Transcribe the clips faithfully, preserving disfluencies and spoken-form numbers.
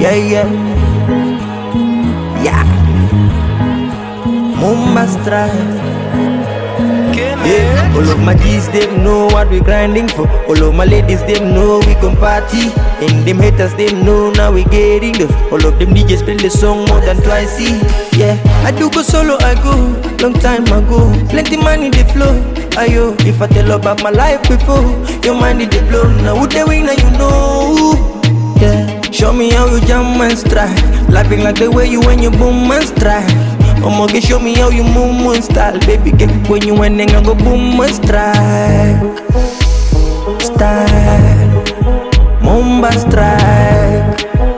Yeah, yeah. Yeah. Mumba Strife. Yeah. All of my G's, them know what we grinding for. All of my ladies, them know we gon' party. And them haters, them know now we getting those. All of them D Js play the song more than twice. See, yeah. I do go solo, I go long time ago. Plenty money they flow. Ayo, if I tell about my life before, your mind it dey blow. Now who they win, now you know. Yeah. Show me how you jam and strike. Laughing like the way you when you boom and strike. I'ma get show me how you move and style. Baby, get when you when I go boom and strike. Style, Mumba strike.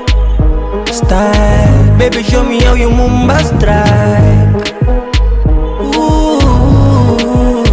Style, baby, show me how you Mumba strike. Ooh.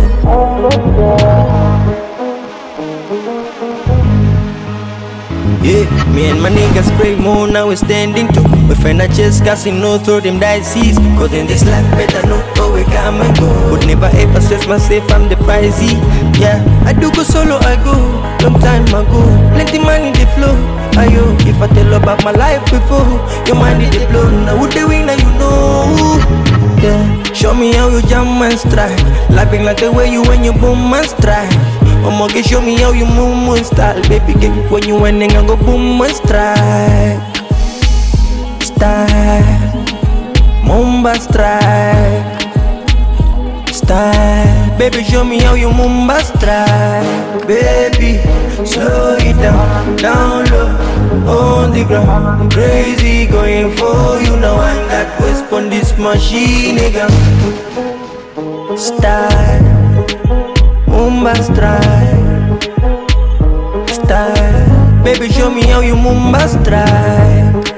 Yeah, me and my niggas spray more, now we're standing too. We find a chest casino, throw them dices. Cause in this life better know how we come and go. Would never ever stress myself, I'm the pricey. Yeah, I do go solo, I go long time ago. Plenty money they flow. Ayo, if I tell about my life before, your mind it dey blow. Now who they win, now you know. Yeah, show me how you jam and strike. Laughing like the way you when you boom and strike. I'ma get show me how you move and style. Baby, get when you when I go boom and strike. Style, Mumba strike. Style, baby, show me how you Mumba strike. Baby, slow it down, down low, on the ground. Crazy going for you now, I'm that whisp on this machine, nigga. Style, Mumba strike. Style, baby, show me how you Mumba strike.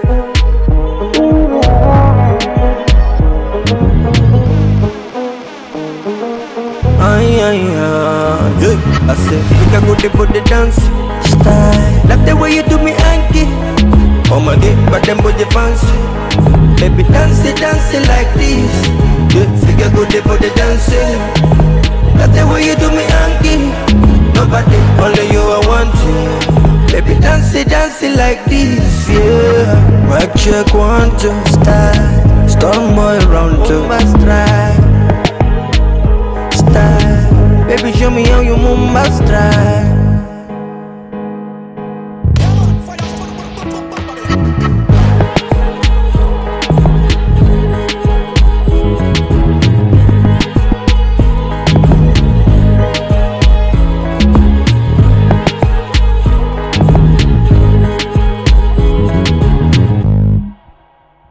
Ay, ay, ay, yeah. I said, think I go there for the dance style. Love the way you do me, Anki. Oh my God, but them boys they fancy. Baby, dance it, dance it like this. Yeah, think I go there for the dancing. Love the way you do me, Anki. Nobody, only you I want to. Baby, dance it, dance it like this. Yeah, mic check one two style. Storm boy round two. Mumba strike. Style, baby, show me how you Mumba strike.